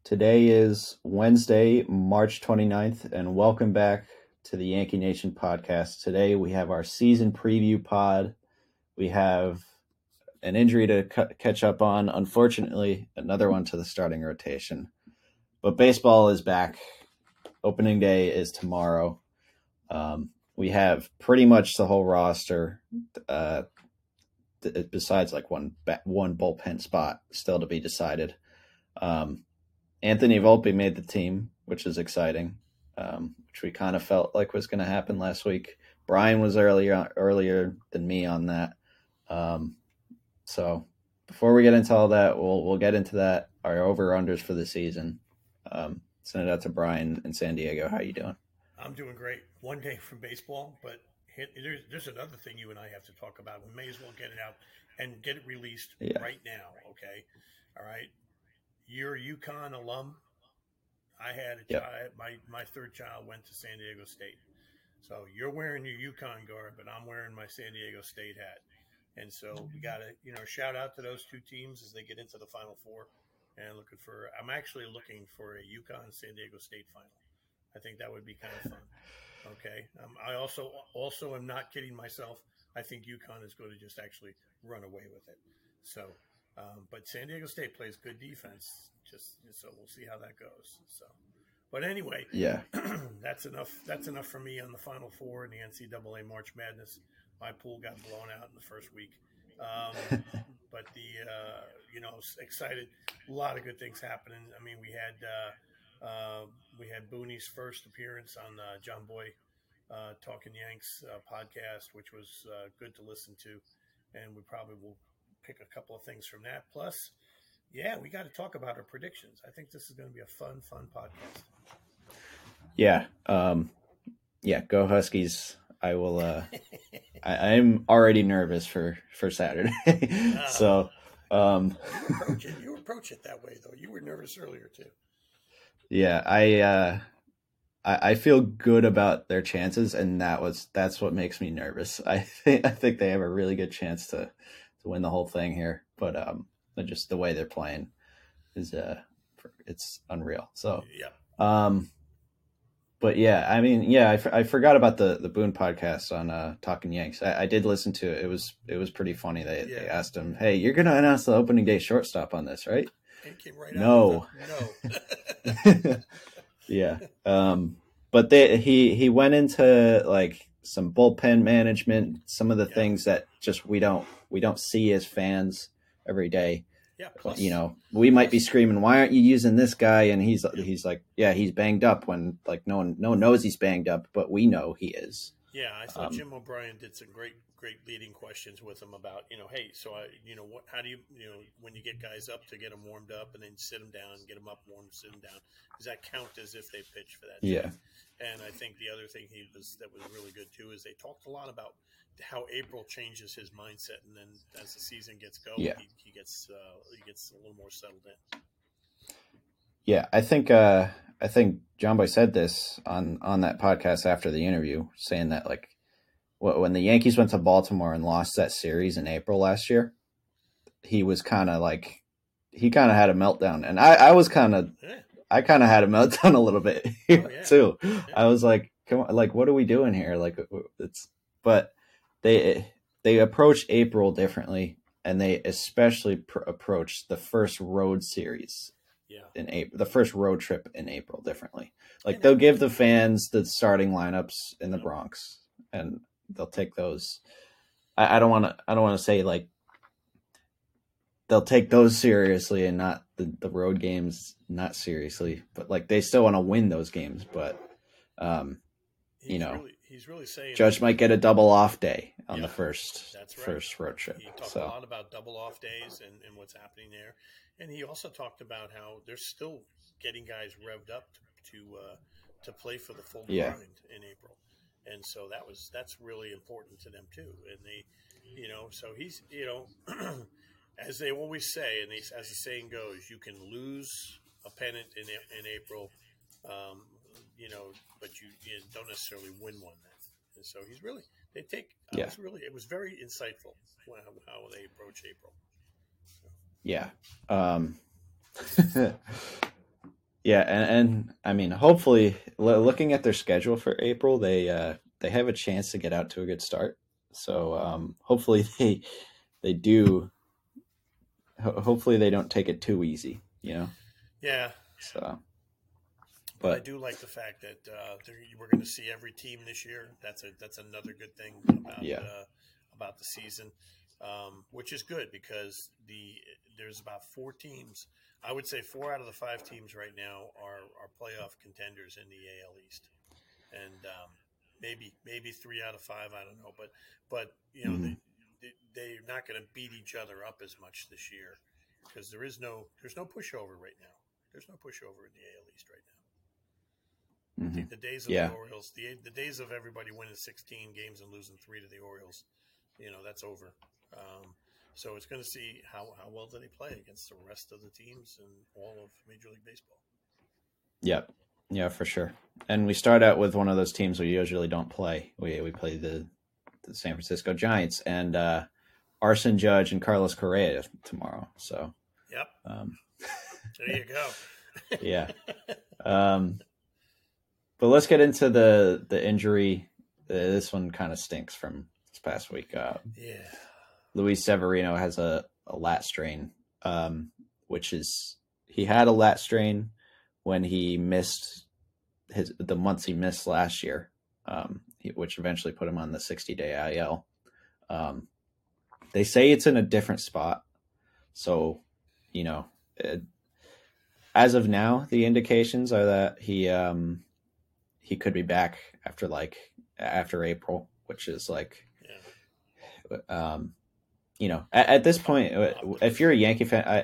Today is Wednesday, March 29th, and welcome back to the Yankee Nation podcast. Today we have our season preview pod. We have an injury to catch up on, unfortunately, another one to the starting rotation. But baseball is back. Opening day is tomorrow. We have pretty much the whole roster, besides like one bullpen spot still to be decided. Anthony Volpe made the team, which is exciting, which we kind of felt like was going to happen last week. Brian was earlier than me on that. So before we get into all that, we'll get into that, our over-unders for the season. Send it out to Brian in San Diego. How you doing? I'm doing great. One day from baseball, but there's another thing you and I have to talk about. We may as well get it out and get it released right now, okay? All right? You're a UConn alum. I had my third child went to San Diego State. So you're wearing your UConn garb, but I'm wearing my San Diego State hat. And so we got to, shout out to those two teams as they get into the Final Four. And I'm actually looking for a UConn San Diego State final. I think that would be kind of fun. Okay. I also am not kidding myself. I think UConn is going to just actually run away with it. So, but San Diego State plays good defense. So we'll see how that goes. So, but anyway, that's enough. That's enough for me on the Final Four in the NCAA March Madness. My pool got blown out in the first week. But excited. A lot of good things happening. I mean, we had Booney's first appearance on John Boy Talking Yanks podcast, which was good to listen to, and we probably will pick a couple of things from that. Plus, we got to talk about our predictions. I think this is going to be a fun podcast. Go Huskies. I will. I'm already nervous for Saturday. So you approach it that way though. You were nervous earlier too. Yeah, I feel good about their chances, and that's what makes me nervous. I think they have a really good chance to win the whole thing here, but just the way they're playing is it's unreal. So but I mean, I forgot about the Boone podcast on Talking Yanks. I did listen to it. It was pretty funny. They asked him, "Hey, you're going to announce the opening day shortstop on this, right?" And came right no. But he went into like some bullpen management, some of the things that just we don't see as fans every day. Plus, we might be screaming, "Why aren't you using this guy?" And he's like, he's banged up, when like no one knows he's banged up, but we know he is. Yeah, I thought Jim O'Brien did some great leading questions with him about, hey, so how do you, when you get guys up, to get them warmed up and then sit them down, get them up warmed, sit them down, does that count as if they pitch for that? Yeah. And I think the other thing that was really good too is they talked a lot about how April changes his mindset, and then as the season gets going, he gets a little more settled in. Yeah, I think John Boy said this on that podcast after the interview, saying that like when the Yankees went to Baltimore and lost that series in April last year, he was kind of like he had a meltdown, and I kind of had a meltdown a little bit too. Yeah. I was like, come on, like, what are we doing here? Like, but they approached April differently, and they especially approached the first road series in April, the first road trip in April differently. Like, they'll give the fans the starting lineups in the Bronx, and they'll take those. I don't want to say like they'll take those seriously and not the road games not seriously, but like they still want to win those games. But he's really saying Judge might get a double off day on the first road trip. He talked a lot about double off days and what's happening there, and he also talked about how they're still getting guys revved up to play for the full grind in April, and so that's really important to them too. And they, so he's as they always say, and as the saying goes, you can lose a pennant in April, but you don't necessarily win one then. And so he's really it was very insightful how they approach April. Yeah. Yeah, and I mean, hopefully, looking at their schedule for April, they have a chance to get out to a good start. So hopefully they do. Hopefully they don't take it too easy. Yeah, So, but I but do like the fact that we're going to see every team this year. That's another good thing yeah, about the season, which is good because there's about 4 teams. I would say 4 out of the 5 teams right now are playoff contenders in the AL East, and maybe 3 out of 5. I don't know, but mm-hmm. they're not going to beat each other up as much this year because there's no pushover right now. There's no pushover in the AL East right now. Mm-hmm. The days of the Yeah, Orioles, the days of everybody winning 16 games and losing 3 to the Orioles, that's over. So it's going to see how well do they play against the rest of the teams and all of Major League Baseball. yep, yeah, for sure. And we start out with one of those teams we usually don't play. We play the San Francisco Giants and Arson Judge and Carlos Correa tomorrow. So, Yep. um, There you go. yeah. But let's get into the injury. This one kind of stinks from this past week. Yeah. Luis Severino has a lat strain, which is he had a lat strain when he missed the months he missed last year, which eventually put him on the 60-day IL. They say it's in a different spot, so as of now, the indications are that he could be back after April, which is like, at this point, if you're a Yankee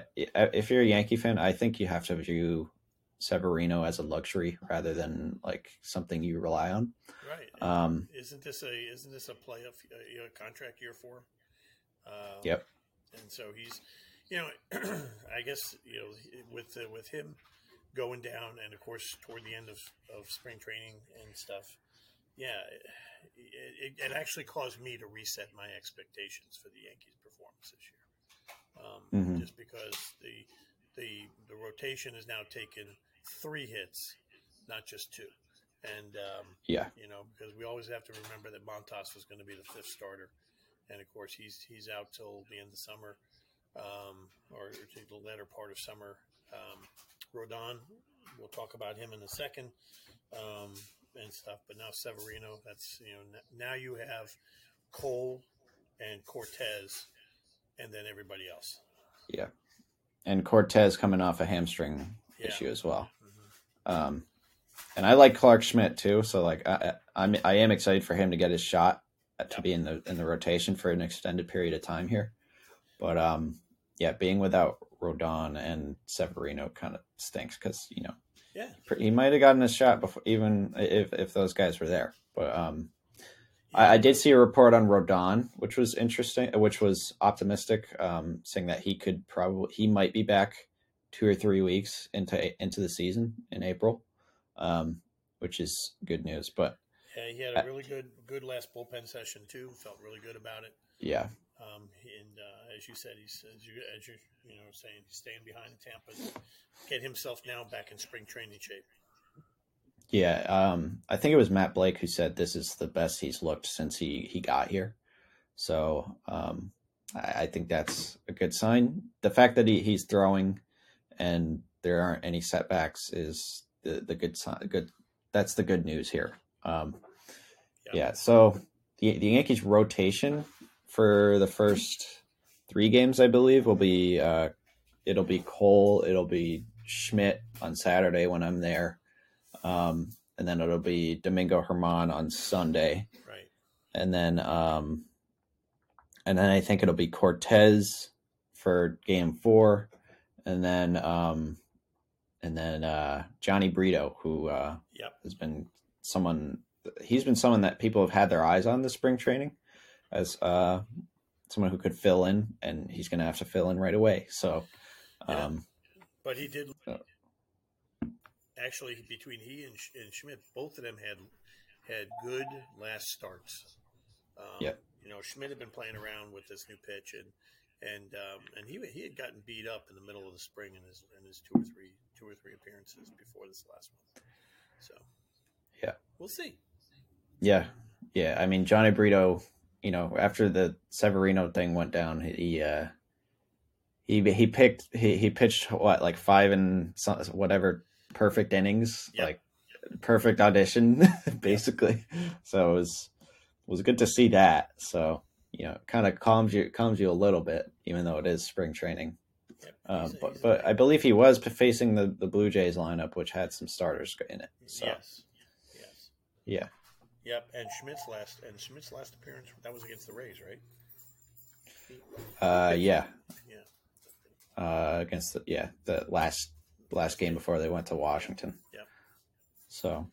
fan, I think you have to view Severino as a luxury rather than like something you rely on. Right. Isn't this a playoff contract year for him? Yep. And so he's, I guess with him going down, and of course toward the end of spring training and stuff, yeah, it actually caused me to reset my expectations for the Yankees' performance this year, Mm-hmm. just because the rotation has now taken 3 hits, not just 2, and Yeah. because we always have to remember that Montas was going to be the 5th starter, and of course he's out till the end of summer, or the latter part of summer. Rodon, we'll talk about him in a second, and stuff. But now Severino, that's now you have Cole and Cortez, and then everybody else. Yeah. And Cortez coming off a hamstring issue as well. Mm-hmm. And I like Clark Schmidt too, so like I am excited for him to get his shot to be in the rotation for an extended period of time here. But being without Rodon and Severino kind of stinks because he might have gotten a shot before, even if those guys were there. But I did see a report on Rodon, which was interesting, which was optimistic, saying that he might be back 2 or 3 weeks into the season in April, which is good news. But yeah, he had a really good last bullpen session too. Felt really good about it. Yeah. And as you said, he's as you're saying, he's staying behind the Tampa, get himself now back in spring training shape. Yeah, I think it was Matt Blake who said this is the best he's looked since he got here. So I think that's a good sign. The fact that he's throwing and there aren't any setbacks is the good sign. Good, that's the good news here. Yeah. So the Yankees rotation for the first 3 games, I believe, will be it'll be Cole, it'll be Schmidt on Saturday when I'm there. And then it'll be Domingo Germán on Sunday. Right. And then I think it'll be Cortez for game 4. And then Johnny Brito, who has been someone that people have had their eyes on this spring training as someone who could fill in, and he's going to have to fill in right away. So, but he did. Actually, between he and Schmidt, both of them had good last starts. Schmidt had been playing around with this new pitch, and he had gotten beat up in the middle of the spring in his 2 or 3 2 or 3 appearances before this last one. So yeah, we'll see. Yeah. I mean, Johnny Brito, after the Severino thing went down, he pitched what, like 5 and some, whatever perfect innings, Yep. like perfect audition, basically. Yep. So it was good to see that. So it kind of calms you a little bit, even though it is spring training. Yep. But I believe he was facing the Blue Jays lineup, which had some starters in it. So. Yes. Yeah. Yep. And Schmidt's last appearance, that was against the Rays, right? Yeah. Yeah. Against the last game before they went to Washington. Yep. So,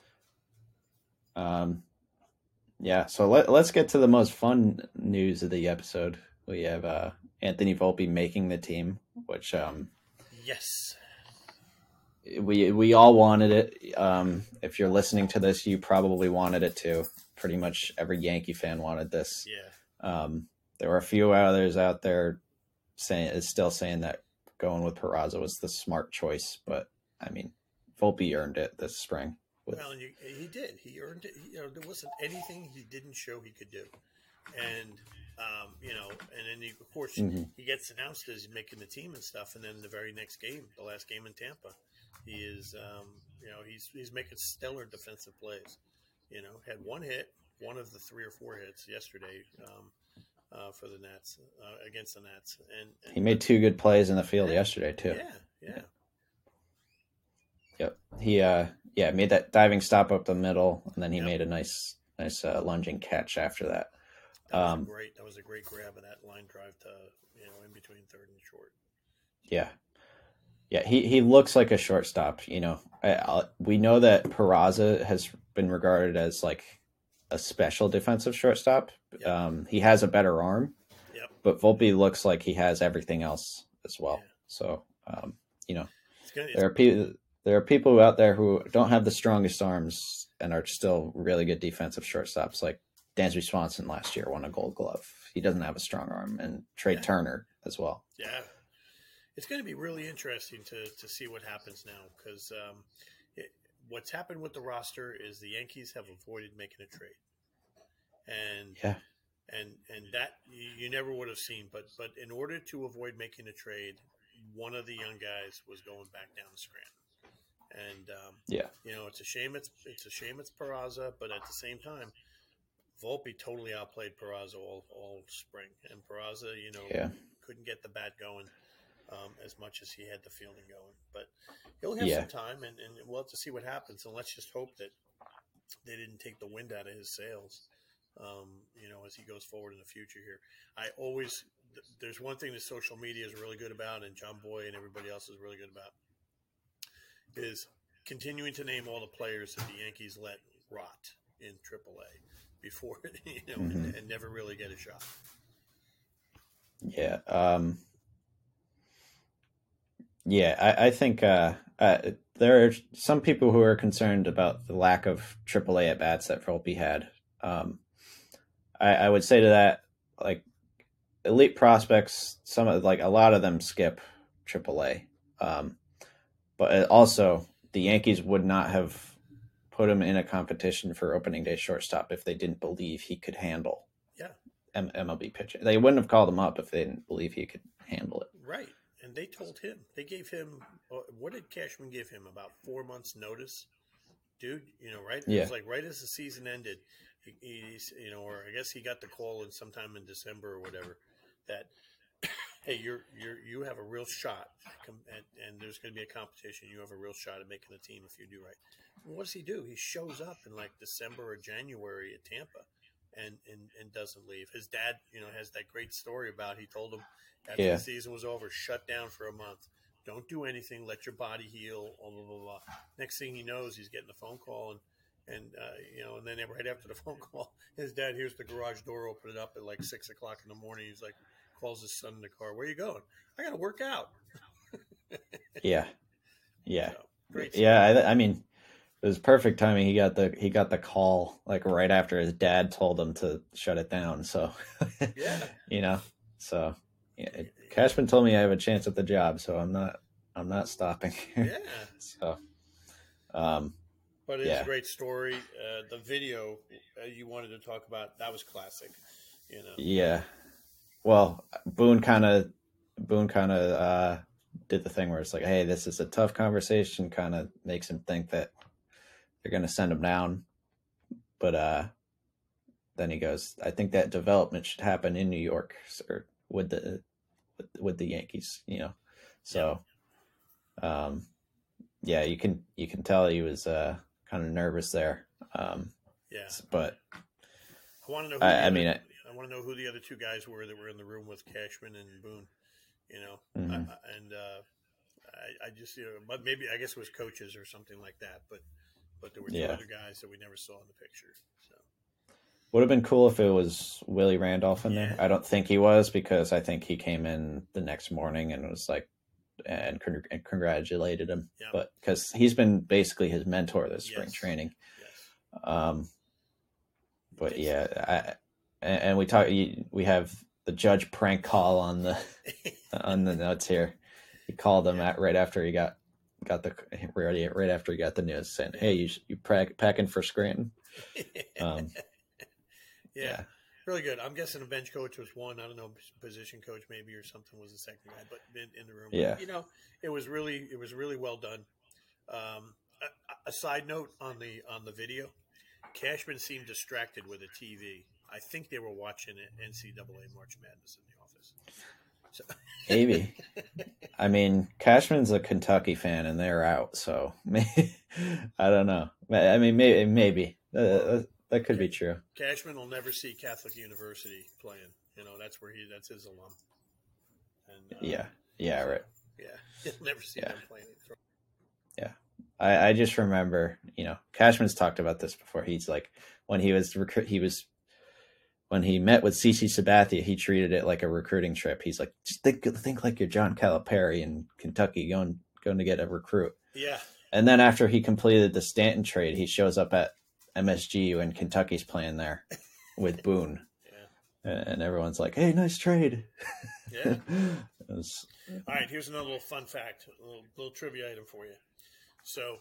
so let's get to the most fun news of the episode. We have Anthony Volpe making the team, which yes, we all wanted it. If you're listening to this, you probably wanted it too. Pretty much every Yankee fan wanted this. Yeah. There were a few others out there still saying that going with Peraza was the smart choice, but I mean, Volpe earned it this spring. Well, and he did. He earned it. There wasn't anything he didn't show he could do, and and then of course he gets announced as making the team and stuff, and then the very next game, the last game in Tampa, he is he's making stellar defensive plays. Had one hit, one of the 3 or 4 hits yesterday. For the Nats against the Nats, and he made 2 good plays in the field yesterday too. Yeah. Yep. He made that diving stop up the middle, and then he made a nice lunging catch after that. That was a great grab of that line drive to in between third and short. Yeah. He looks like a shortstop. We know that Peraza has been regarded as like a special defensive shortstop. Yep. He has a better arm, but Volpe looks like he has everything else as well. Yeah. So, there are people out there who don't have the strongest arms and are still really good defensive shortstops. Like Dansby Swanson last year won a Gold Glove. He doesn't have a strong arm, and Trey Turner as well. Yeah, it's going to be really interesting to see what happens now because what's happened with the roster is the Yankees have avoided making a trade. And and that you never would have seen, but in order to avoid making a trade, one of the young guys was going back down to Scranton, and it's a shame it's Peraza, but at the same time, Volpe totally outplayed Peraza all spring, and Peraza couldn't get the bat going as much as he had the fielding going, but he'll have some time, and we'll have to see what happens, and let's just hope that they didn't take the wind out of his sails. As he goes forward in the future here. There's one thing that social media is really good about, and John Boy and everybody else is really good about, is continuing to name all the players that the Yankees let rot in AAA before, and never really get a shot. Yeah. I think there are some people who are concerned about the lack of AAA at bats that Volpe had. I would say to that, like, elite prospects, a lot of them skip AAA. But also the Yankees would not have put him in a competition for opening day shortstop if they didn't believe he could handle MLB pitching. They wouldn't have called him up if they didn't believe he could handle it. Right. And they told him, they gave him, what did Cashman give him? About 4 months notice? Dude, right? It was like right as the season ended. He's, or I guess he got the call in sometime in December or whatever that, hey, you have a real shot, and there's going to be a competition. You have a real shot at making the team if you do right. Well, what does he do? He shows up in like December or January at Tampa, and doesn't leave. His dad, has that great story about he told him after the season was over, shut down for a month. Don't do anything. Let your body heal. Blah, blah, blah, blah. Next thing he knows, he's getting a phone call, and then right after the phone call, his dad hears the garage door open it up at like 6 o'clock in the morning. He's like, calls his son in the car. Where are you going? I got to work out. Yeah. So, great. Yeah. I mean, it was perfect timing. He got the call like right after his dad told him to shut it down. So, Cashman told me I have a chance at the job, so I'm not not stopping. Yeah. So, but it's a great story. The video you wanted to talk about, that was classic. Yeah. Well, Boone kind of did the thing where it's like, hey, this is a tough conversation. Kind of makes him think that they're going to send him down, but then he goes, I think that development should happen in New York or with the Yankees, So, you can tell he was kind of nervous there. But I want to know. I want to know who the other two guys were that were in the room with Cashman and Boone. Mm-hmm. I just, but maybe I guess it was coaches or something like that. But there were two other guys that we never saw in the picture. So would have been cool if it was Willie Randolph in there. I don't think he was, because I think he came in the next morning and was like, and congratulated him. Yeah. But because he's been basically his mentor this spring training. Yes. But and we have the Judge prank call on the notes here. He called him right after he got right after he got the news, saying, "Hey, you packing for Scranton?" Really good. I'm guessing a bench coach was one. I don't know, position coach maybe, or something was the second guy, but in the room. Yeah. But, it was really well done. A side note on the video, Cashman seemed distracted with a TV. I think they were watching NCAA March Madness in the office. So. Maybe. I mean, Cashman's a Kentucky fan, and they're out, so I don't know. I mean, maybe. That could be true. Cashman will never see Catholic University playing. That's that's his alum. And, right. Yeah, he'll never see them playing. Yeah. I just remember, Cashman's talked about this before. He's like, when he met with CC Sabathia, he treated it like a recruiting trip. He's like, just think like you're John Calipari in Kentucky going to get a recruit. Yeah. And then after he completed the Stanton trade, he shows up at MSG and Kentucky's playing there with Boone. And everyone's like, hey, nice trade. Yeah. All right, here's another little fun fact, a little trivia item for you. So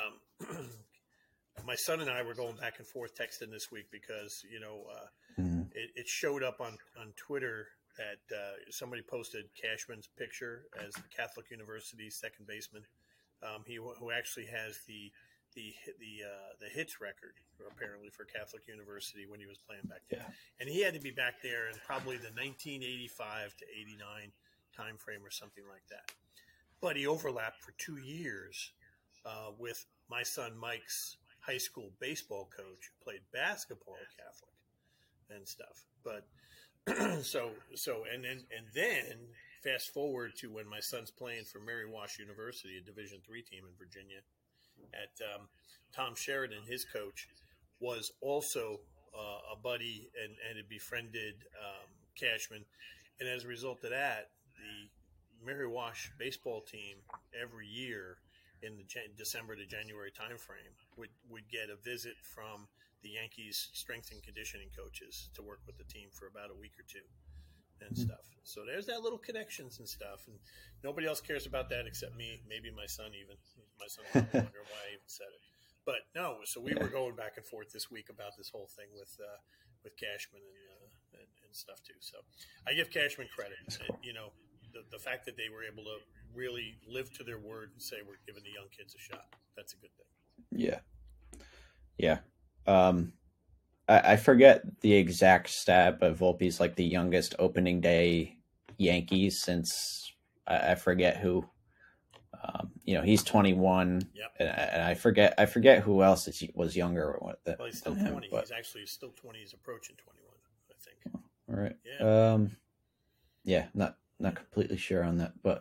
my son and I were going back and forth texting this week because, it showed up on Twitter that somebody posted Cashman's picture as the Catholic University second baseman, who actually has the hits record apparently for Catholic University when he was playing back there. Yeah. And he had to be back there in probably the 1985 to 89 time frame or something like that. But he overlapped for 2 years with my son Mike's high school baseball coach, who played basketball at Catholic and stuff. But and then fast forward to when my son's playing for Mary Wash University, a Division III team in Virginia. At Tom Sheridan, his coach, was also a buddy and had befriended Cashman. And as a result of that, the Mary Wash baseball team every year in the December to January timeframe would get a visit from the Yankees strength and conditioning coaches to work with the team for about a week or two and stuff. So there's that little connections and stuff. And nobody else cares about that except me, maybe my son even. My son will wonder why I even said it. But no, so we were going back and forth this week about this whole thing with Cashman and stuff too. So I give Cashman credit. Cool. The fact that they were able to really live to their word and say we're giving the young kids a shot. That's a good thing. Yeah. Yeah. I forget the exact stat, but Volpe's like the youngest opening day Yankees since I forget who. He's 21. Yep. And I forget who else was younger. Well, he's still 20. He's actually still 20. He's approaching 21, I think. All right. Yeah. Not completely sure on that, but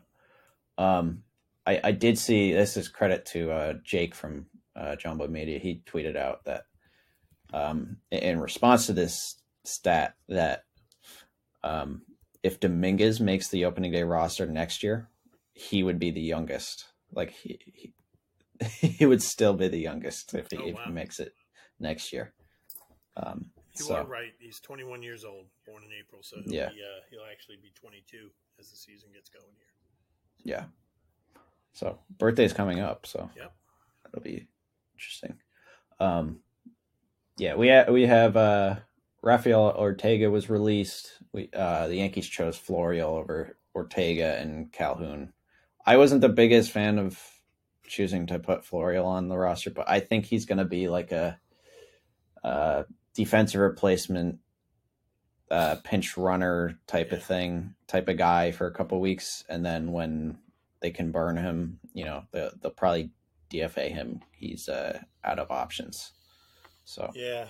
I did see, this is credit to Jake from John Boy Media. He tweeted out that in response to this stat that if Dominguez makes the opening day roster next year, he would be the youngest. Like he would still be the youngest if he makes it next year. You are right. He's 21 years old, born in April, so he'll actually be 22 as the season gets going here. Yeah. So birthday's coming up, so Yep. that'll be interesting. We have Rafael Ortega was released. The Yankees chose Florial over Ortega and Calhoun. I wasn't the biggest fan of choosing to put Florial on the roster, but I think he's going to be like a defensive replacement, pinch runner type of guy for a couple weeks, and then when they can burn him, they'll probably DFA him. He's out of options. So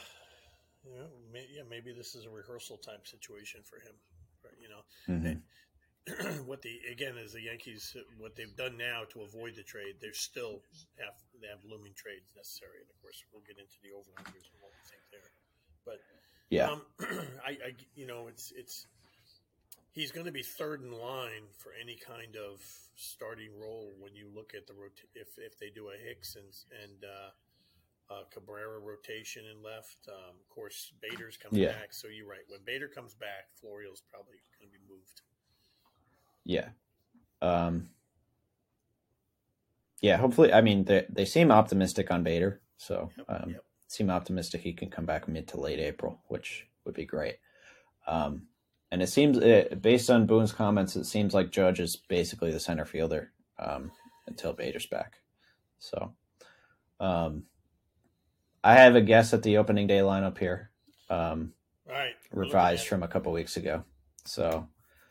maybe this is a rehearsal type situation for him. Mm-hmm. Is the Yankees, what they've done now to avoid the trade, they have looming trades necessary, and of course we'll get into the over-unders and what we think there. But he's going to be third in line for any kind of starting role when you look at if they do a Hicks and Cabrera rotation in left. Of course, Bader's coming back, so you're right. When Bader comes back, Florial's probably going to be moved. Yeah. Hopefully, I mean, they seem optimistic on Bader, so seem optimistic he can come back mid to late April, which would be great. And it seems, based on Boone's comments, it seems like Judge is basically the center fielder until Bader's back. So I have a guess at the opening day lineup here. Right. Revised from a couple weeks ago. So,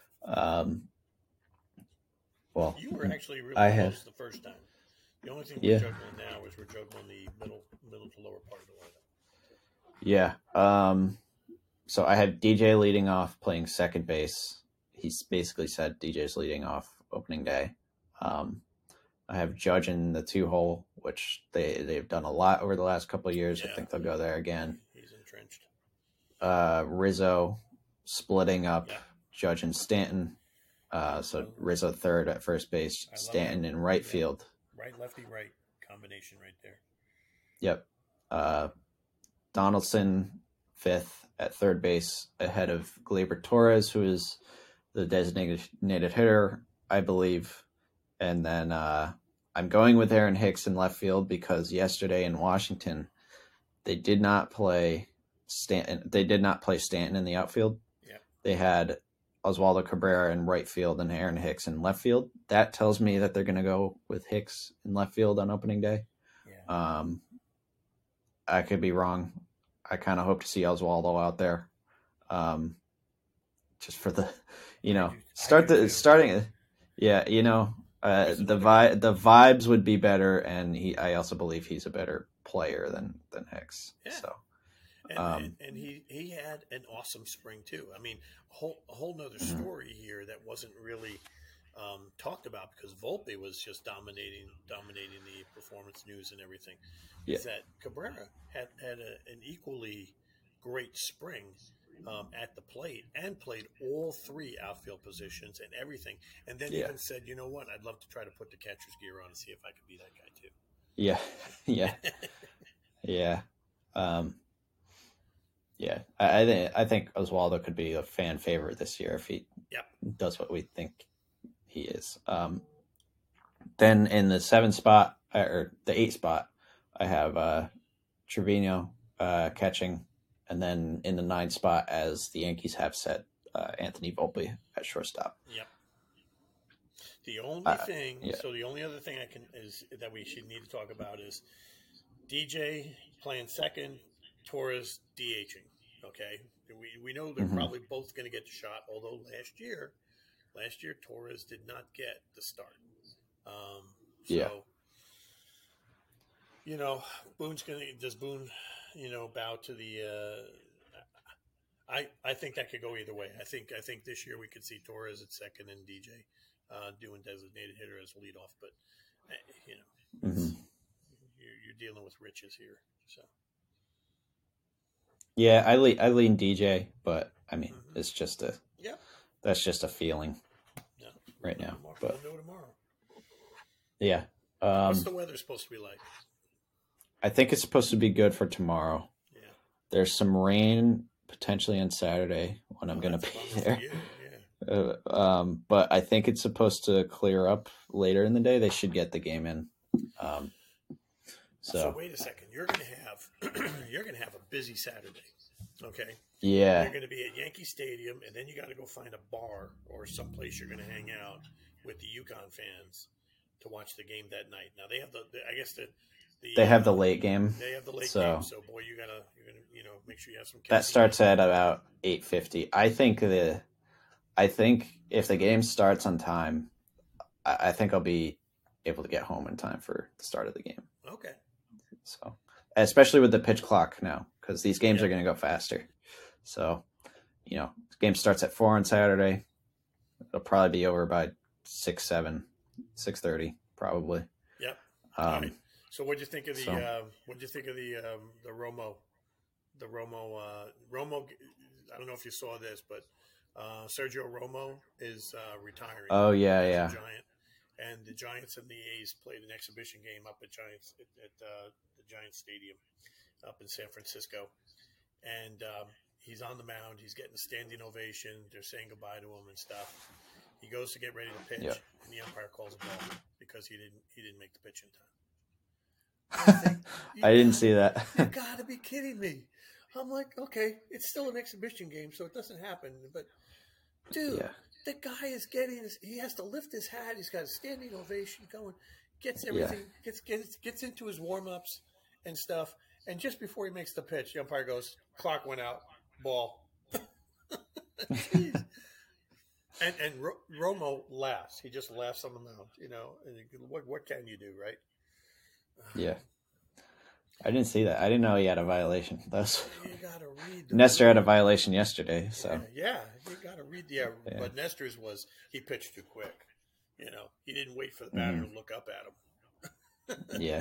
you were actually really close the first time. The only thing we're juggling now is we're juggling the middle to lower part of the lineup. Yeah. So I have DJ leading off, playing second base. He's basically said DJ's leading off opening day. I have Judge in the 2-hole, which they've done a lot over the last couple of years. I think they'll go there again. He's entrenched. Rizzo splitting up Judge and Stanton. So Rizzo third at first base, Stanton in right field. Right, lefty, right combination right there. Yep. Donaldson fifth at third base ahead of Gleyber Torres, who is the designated hitter, I believe. And then I'm going with Aaron Hicks in left field because yesterday in Washington, they did not play Stanton. They did not play Stanton in the outfield. Yeah. They had Oswaldo Cabrera in right field and Aaron Hicks in left field. That tells me that they're going to go with Hicks in left field on opening day. Yeah. I could be wrong. I kind of hope to see Oswaldo out there, just for the, starting. Yeah, the vibes would be better, and I also believe he's a better player than Hicks. Yeah. So. And he had an awesome spring too. I mean, a whole nother story here that wasn't really talked about because Volpe was just dominating the performance news and everything. Yeah. Is that Cabrera had an equally great spring at the plate and played all three outfield positions and everything, and then even said, "You know what? I'd love to try to put the catcher's gear on and see if I could be that guy too." Yeah, yeah. Yeah, I think Oswaldo could be a fan favorite this year if he does what we think he is. Then in the 7 spot or the 8 spot, I have Trevino catching, and then in the 9 spot, as the Yankees have set, Anthony Volpe at shortstop. Yep. The only thing, so the only other thing that we should need to talk about is DJ playing second, Torres DHing. Okay, we know they're probably both going to get the shot. Although last year Torres did not get the start. Does Boone, bow to the? I think that could go either way. I think this year we could see Torres at second and DJ doing designated hitter as leadoff. But you're dealing with riches here, so. Yeah, I lean DJ, but I mean it's just that's just a feeling right now. But we'll know tomorrow. Yeah. What's the weather supposed to be like? I think it's supposed to be good for tomorrow. Yeah. There's some rain potentially on Saturday when I'm going to be there. But I think it's supposed to clear up later in the day. They should get the game in. So wait a second. You're gonna have a busy Saturday. Okay. Yeah. You're gonna be at Yankee Stadium, and then you got to go find a bar or someplace you're gonna hang out with the UConn fans to watch the game that night. Now they have they have the late game. They have the late game. So boy, you're gonna make sure you have some. That starts at about 8:50. I think if the game starts on time, I think I'll be able to get home in time for the start of the game. Okay. So, especially with the pitch clock now, because these games are going to go faster. So, the game starts at 4 on Saturday. It'll probably be over by 6, 7, 6:30, probably. Yep. All right. So, what'd you think of the Romo? The Romo. I don't know if you saw this, but Sergio Romo is retiring. Oh yeah. Giant. And the Giants and the A's played an exhibition game up at the Giants Stadium up in San Francisco. And he's on the mound. He's getting a standing ovation. They're saying goodbye to him and stuff. He goes to get ready to pitch, and the umpire calls a ball because he didn't make the pitch in time. I didn't see that. You got to be kidding me. I'm like, okay, it's still an exhibition game, so it doesn't happen. But, dude. Yeah. The guy is he has to lift his hat. He's got a standing ovation going, gets everything, gets into his warm-ups and stuff. And just before he makes the pitch, the umpire goes, clock went out, ball. and Romo laughs. He just laughs on the mound, and what can you do, right? Yeah. I didn't see that. I didn't know he had a violation. You gotta read. Nestor had a violation yesterday, so yeah, you gotta read. But Nestor's was he pitched too quick. He didn't wait for the batter to look up at him. Yeah.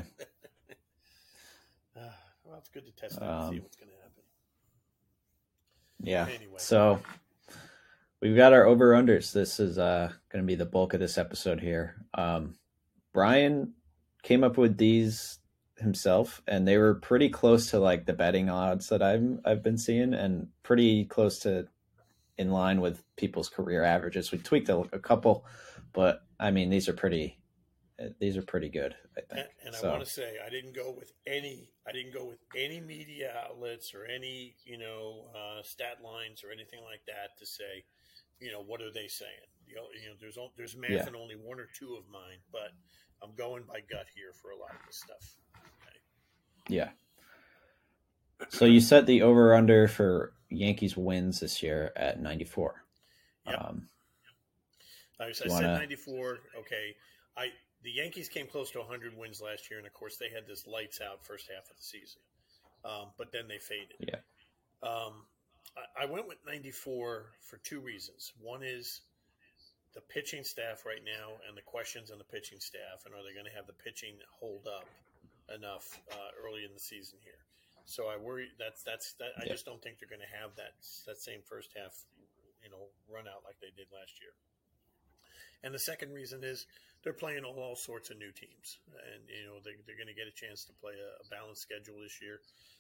Well, it's good to test that and see what's going to happen. Yeah. Anyway. So we've got our over-unders. This is going to be the bulk of this episode here. Brian came up with these himself, and they were pretty close to like the betting odds that I've been seeing, and pretty close to in line with people's career averages. We tweaked a couple, but I mean these are pretty good, I think. And I want to say I didn't go with any media outlets or any stat lines or anything like that to say what are they saying. There's math in only one or two of mine, but I'm going by gut here for a lot of this stuff. Yeah. So you set the over-under for Yankees wins this year at 94. Yep. I said 94. Okay. The Yankees came close to 100 wins last year, and of course they had this lights out first half of the season. But then they faded. Yeah. I went with 94 for two reasons. One is the pitching staff right now and the questions on the pitching staff, and are they going to have the pitching hold up enough early in the season here? So I worry that. I just don't think they're going to have that same first half, run out like they did last year. And the second reason is they're playing all sorts of new teams, and they're going to get a chance to play a balanced schedule this year.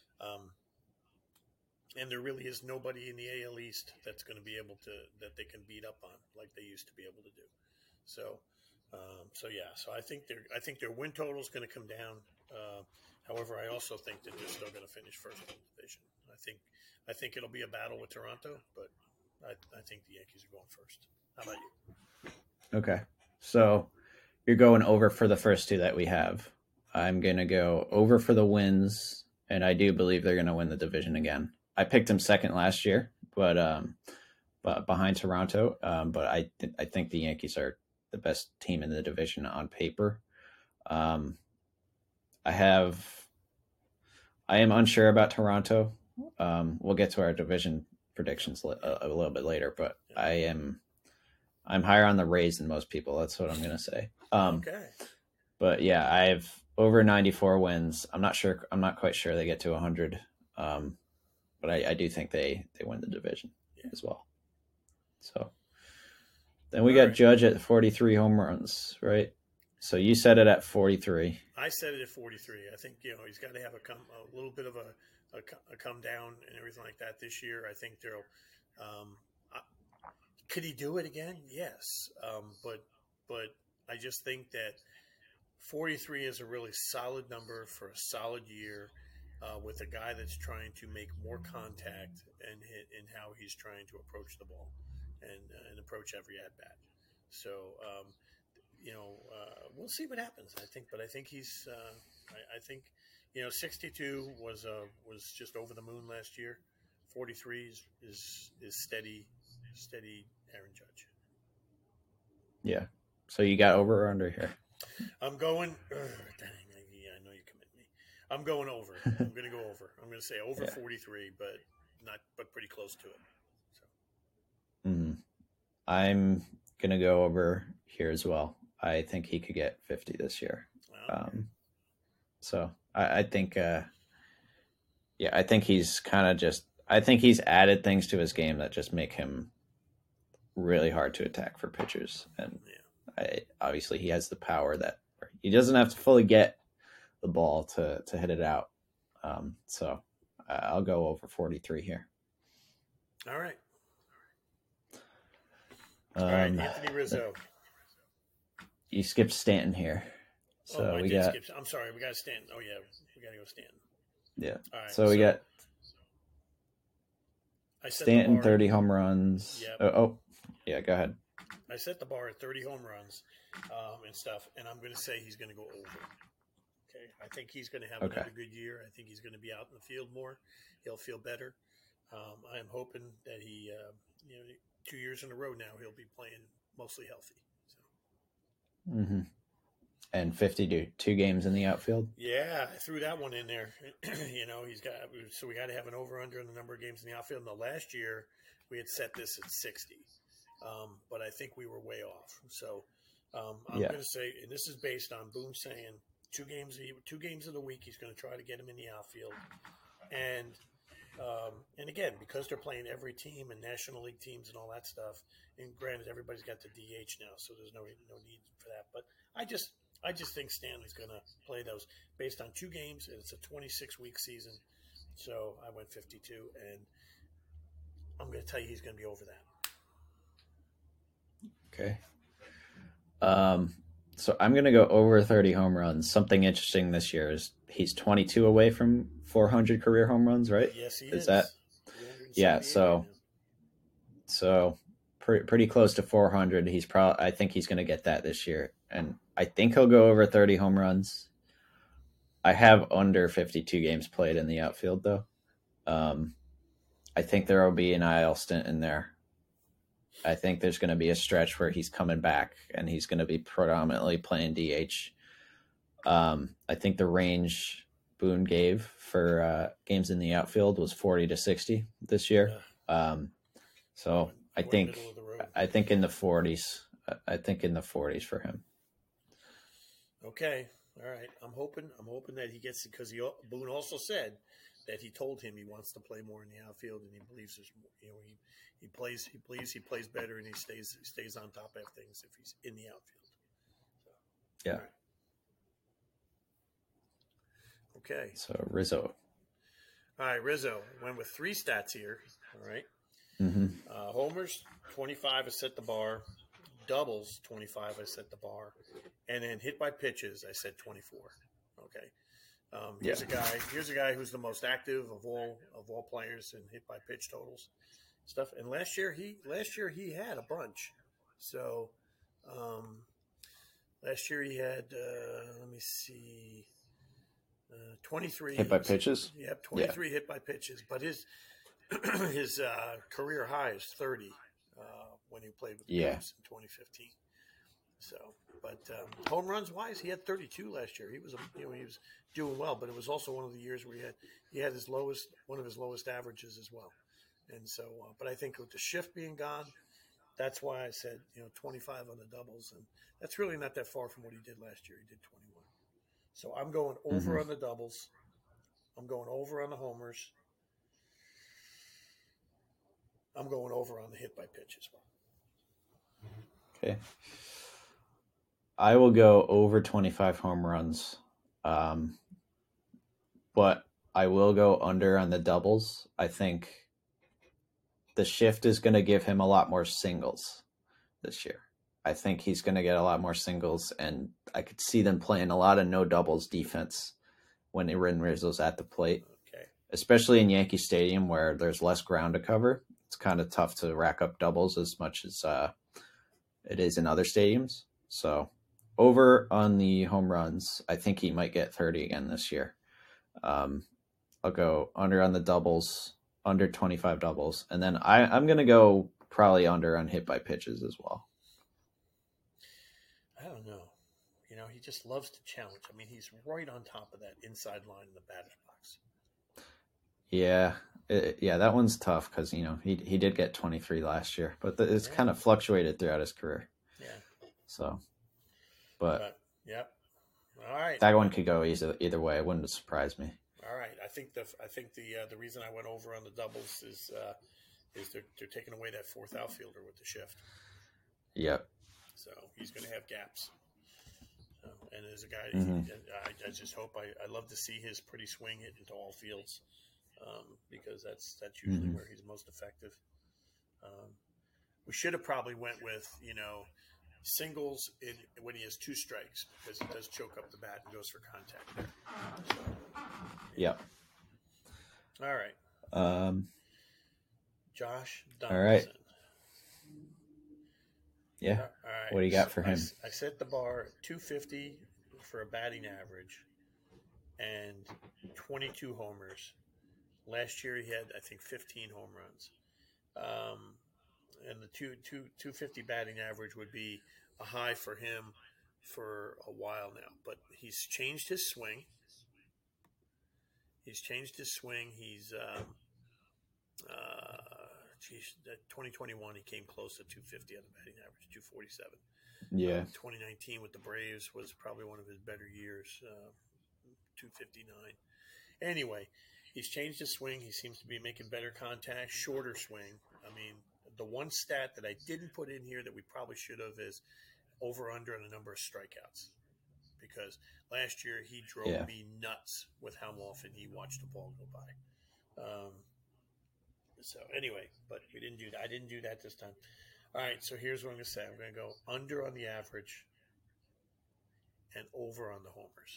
And there really is nobody in the AL East that's going to be able that they can beat up on like they used to be able to do. So I think their win total is going to come down. However, I also think that they're still going to finish first in the division. I think it'll be a battle with Toronto, but I think the Yankees are going first. How about you? Okay, so you're going over for the first two that we have. I'm going to go over for the wins, and I do believe they're going to win the division again. I picked them second last year, but behind Toronto. But I think the Yankees are the best team in the division on paper. I am unsure about Toronto. We'll get to our division predictions a little bit later, but I'm higher on the Rays than most people. That's what I'm going to say. Okay. But yeah, I have over 94 wins. I'm not quite sure they get to 100. But I do think they win the division as well. So then we got Judge at 43 home runs, right? So you set it at 43. I set it at 43. I think he's got to have a little bit of a come down and everything like that this year. I think they'll Could he do it again? Yes. But I just think that 43 is a really solid number for a solid year with a guy that's trying to make more contact and hit in how he's trying to approach the ball and approach every at bat. So, we'll see what happens. I think he's. I think 62 was just over the moon last year. 43 is steady Aaron Judge. Yeah. So you got over or under here? I'm going. Dang, I know you commit me. I'm going over. I'm going to go over. I'm going to say over 43, but pretty close to it. So. I'm going to go over here as well. I think he could get 50 this year. Wow. So I think, I think he's kind of just. I think he's added things to his game that just make him really hard to attack for pitchers, and obviously he has the power that he doesn't have to fully get the ball to hit it out. So I'll go over 43 here. All right. All right, Anthony Rizzo. You skipped Stanton here. So we got. I'm sorry, we got Stanton. Oh yeah, we got to go Stanton. Yeah. All right, so we got Stanton 30 home runs. Yep. Oh, yeah. Go ahead. I set the bar at 30 home runs and stuff, and I'm going to say he's going to go over. Okay, I think he's going to have another good year. I think he's going to be out in the field more. He'll feel better. I am hoping that he, 2 years in a row now, he'll be playing mostly healthy. So. Mm-hmm. And 52 games in the outfield. Yeah, I threw that one in there. He's got. So we got to have an over/under on the number of games in the outfield. Now, last year we had set this at 60, but I think we were way off. So I'm going to say, and this is based on Boone saying 2 games of the week he's going to try to get him in the outfield, and again, because they're playing every team and National League teams and all that stuff. And granted, everybody's got the DH now, so there's no need for that. But I just think Stanley's going to play those based on 2 games, and it's a 26-week season. So I went 52, and I'm going to tell you he's going to be over that. Okay. So I'm going to go over 30 home runs. Something interesting this year is he's 22 away from 400 career home runs, right? Yes, he is. Is that? Yeah. So pretty close to 400. I think he's going to get that this year. And I think he'll go over 30 home runs. I have under 52 games played in the outfield, though. I think there will be an IL stint in there. I think there's going to be a stretch where he's coming back and he's going to be predominantly playing DH. I think the range Boone gave for games in the outfield was 40 to 60 this year. So I think in the 40s. I think in the 40s for him. Okay. All right. I'm hoping that he gets it, because Boone also said that he told him he wants to play more in the outfield, and he believes there's he plays better, and he stays on top of things if he's in the outfield. So, yeah. Right. Okay. So Rizzo. All right, Rizzo went with 3 stats here. All right. Mm-hmm. Homers 25. I set the bar. Doubles 25. I set the bar, and then hit by pitches I said 24. Okay. Here's a guy who's the most active of all players in hit by pitch totals stuff. And last year he had a bunch. So last year he had 23 hit by pitches. Yep, 23 hit by pitches. But his career high is 30 when he played with the Cubs in 2015. So, but home runs wise, he had 32 last year. He was doing well, but it was also one of the years where he had one of his lowest averages as well. And so, but I think with the shift being gone, that's why I said 25 on the doubles, and that's really not that far from what he did last year. He did 21. So I'm going over on the doubles. I'm going over on the homers. I'm going over on the hit by pitch as well. Okay. I will go over 25 home runs. But I will go under on the doubles. I think the shift is going to give him a lot more singles this year. I think he's going to get a lot more singles, and I could see them playing a lot of no doubles defense when Rizzo's at the plate, especially in Yankee Stadium where there's less ground to cover. It's kind of tough to rack up doubles as much as it is in other stadiums. So over on the home runs, I think he might get 30 again this year. I'll go under on the doubles, under 25 doubles. And then I'm going to go probably under on hit by pitches as well. I don't know. He just loves to challenge. I mean, he's right on top of that inside line in the batter's box. Yeah. That one's tough because, he did get 23 last year, but it's kind of fluctuated throughout his career. Yeah. So, but yep. All right. That one could go either way. It wouldn't surprise me. All right. I think the reason I went over on the doubles is they're taking away that fourth outfielder with the shift. Yep. So he's going to have gaps. And as a guy, I just hope I love to see his pretty swing hit into all fields because that's usually where he's most effective. We should have probably went with singles when he has two strikes because it does choke up the bat and goes for contact there. So, yep. All right. Josh Donaldson. All right. Yeah. All right. What do you got for him? I set the bar at 250 for a batting average and 22 homers. Last year he had, I think, 15 home runs. And the 250 batting average would be a high for him for a while now. But he's changed his swing. He's 2021 he came close to 250 on the batting average, 247. Yeah. 2019 with the Braves was probably one of his better years, 259. Anyway, he's changed his swing. He seems to be making better contact, shorter swing. I mean, the one stat that I didn't put in here that we probably should have is over-under on the number of strikeouts. Because last year he drove me nuts with how often he watched the ball go by. So anyway, but we didn't do that. I didn't do that this time. All right, so here's what I'm going to say. I'm going to go under on the average and over on the homers.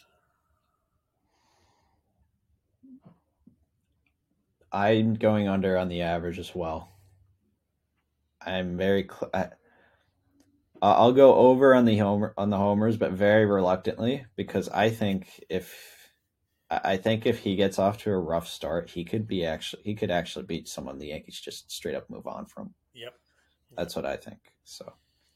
I'm going under on the average as well. I'm very I'll go over on the homers, but very reluctantly because I think if he gets off to a rough start, he could actually beat someone the Yankees just straight up move on from. Yep. That's what I think. So,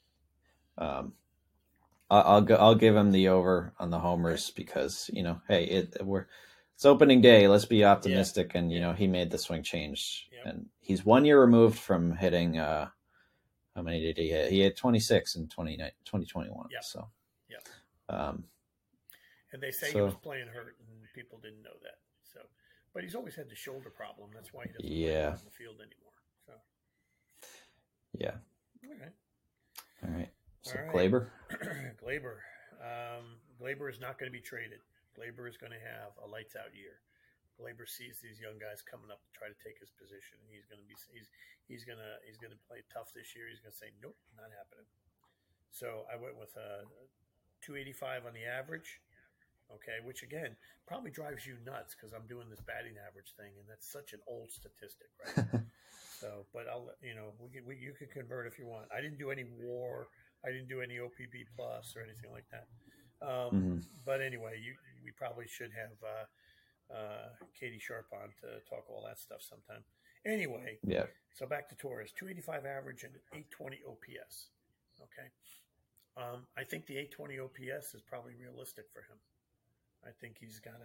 I'll give him the over on the homers because hey, it's opening day. Let's be optimistic, and he made the swing change, and he's 1 year removed from hitting. How many did he hit? He had 26 in 2021. Yep. So, and they say he was playing hurt, and people didn't know that. So, but he's always had the shoulder problem. That's why he doesn't play on the field anymore. So, yeah. All right. So all right. Gleyber. Gleyber is not going to be traded. Gleyber is going to have a lights out year. Gleyber sees these young guys coming up to try to take his position, and he's going to play tough this year. He's going to say, nope, not happening. So I went with 285 on the average. Okay, which again probably drives you nuts because I'm doing this batting average thing, and that's such an old statistic, right? So, but I'll you can convert if you want. I didn't do any WAR. I didn't do any OPB plus or anything like that. But anyway, we probably should have Katie Sharp on to talk all that stuff sometime. Anyway, so back to Torres, 285 average and 820 OPS. Okay, I think the 820 OPS is probably realistic for him. I think he's got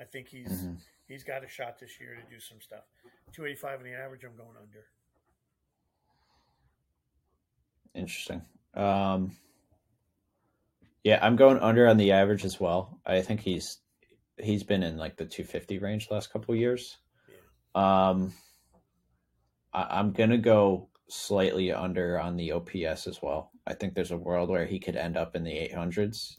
a shot this year to do some stuff. 285 on the average, I'm going under. Interesting. Yeah, I'm going under on the average as well. I think he's been in like the 250 range the last couple of years. Yeah. I'm gonna go slightly under on the OPS as well. I think there's a world where he could end up in the 800s.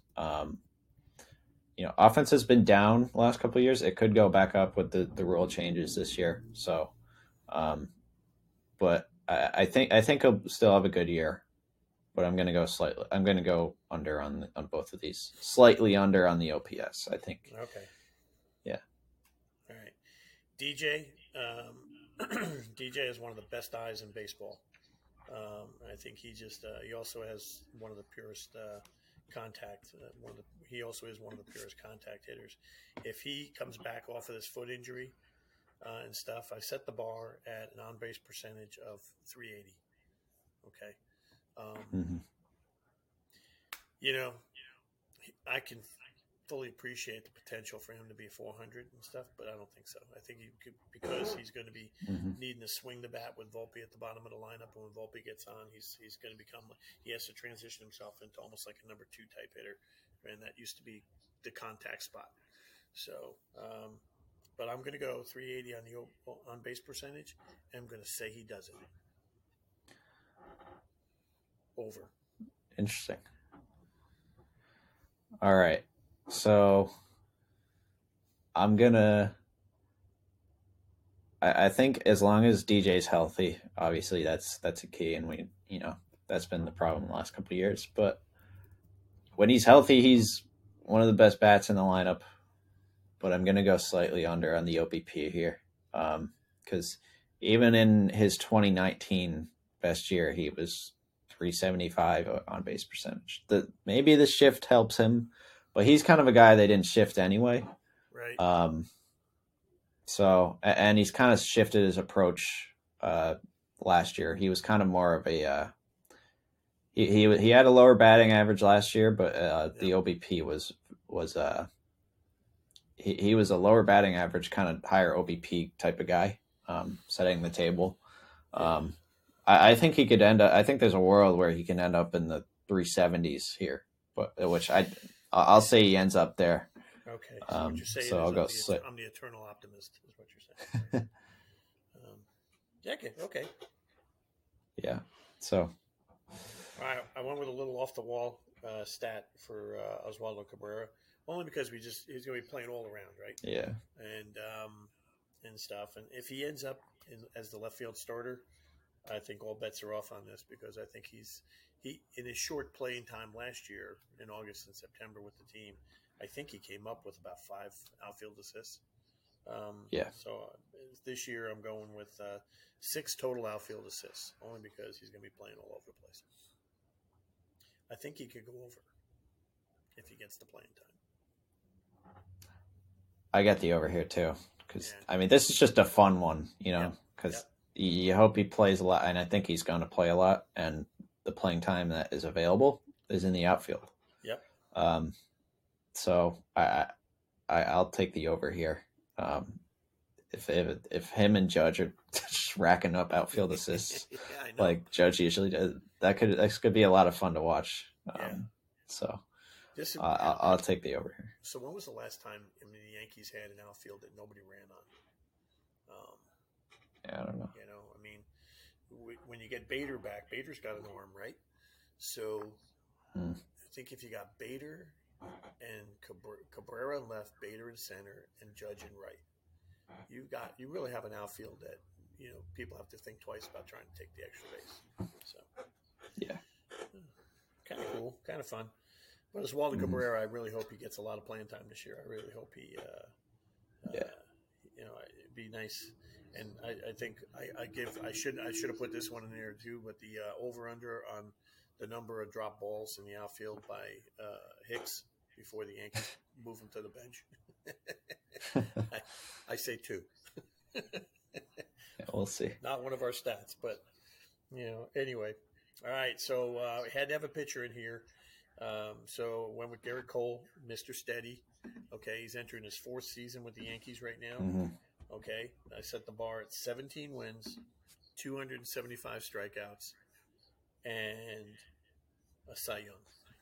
Offense has been down the last couple of years. It could go back up with the rule changes this year. So, but I think he'll still have a good year. But I'm going to go under on both of these. Slightly under on the OPS, I think. Okay. Yeah. All right. DJ. DJ is one of the best eyes in baseball. I think he also has one of the purest contact. He also is one of the purest contact hitters. If he comes back off of this foot injury and stuff, I set the bar at an on base percentage of 380. Okay. You know, I can fully appreciate the potential for him to be 400 and stuff, but I don't think so. I think he could, because he's going to be needing to swing the bat with Volpe at the bottom of the lineup, and when Volpe gets on, he's going to become, he has to transition himself into almost like a number 2 type hitter, and that used to be the contact spot. So, but I'm going to go 380 on the on base percentage, and I'm going to say he does it. Over. Interesting. All right. So I'm gonna. I think as long as DJ's healthy, obviously that's a key, and that's been the problem the last couple of years. But when he's healthy, he's one of the best bats in the lineup. But I'm gonna go slightly under on the OBP here, because even in his 2019 best year, he was 375 on base percentage. Maybe the shift helps him, but he's kind of a guy they didn't shift anyway. Right. So, and he's kind of shifted his approach last year. He was kind of more of a he had a lower batting average last year, but the OBP was he was a lower batting average, kind of higher OBP type of guy, setting the table. I think he could end up. I think there's a world where he can end up in the 370s here, but which I'll say he ends up there. Okay, so what you're saying so is I'll go. I'm the eternal optimist, is what you're saying. Okay. Yeah. So. I went with a little off the wall stat for Oswaldo Cabrera, only because he's going to be playing all around, right? Yeah. And stuff, and if he ends up as the left field starter, I think all bets are off on this, because I think he in his short playing time last year in August and September with the team, I think he came up with about 5 outfield assists. So this year I'm going with 6 total outfield assists, only because he's going to be playing all over the place. I think he could go over if he gets the playing time. I get the over here too, because I mean this is just a fun one, because you hope he plays a lot, and I think he's going to play a lot, and the playing time that is available is in the outfield. Yep. So I'll take the over here. If him and Judge are just racking up outfield assists like Judge usually does, this could be a lot of fun to watch. So I'll take the over here. So when was the last time the Yankees had an outfield that nobody ran on? I don't know. I mean, when you get Bader back, Bader's got an arm, right? So I think if you got Bader and Cabrera in left, Bader in center, and Judge in right, you really have an outfield that people have to think twice about trying to take the extra base. So kind of cool, kind of fun. But as Oswaldo Cabrera, I really hope he gets a lot of playing time this year. I really hope he, it'd be nice. And I think I should have put this one in there too, but the over under on the number of drop balls in the outfield by Hicks before the Yankees move him to the bench. I say 2. We'll see. Not one of our stats, but anyway. All right, so we had to have a pitcher in here. So went with Garrett Cole, Mr. Steady. Okay, he's entering his 4th season with the Yankees right now. Okay, I set the bar at 17 wins, 275 strikeouts, and a Cy Young.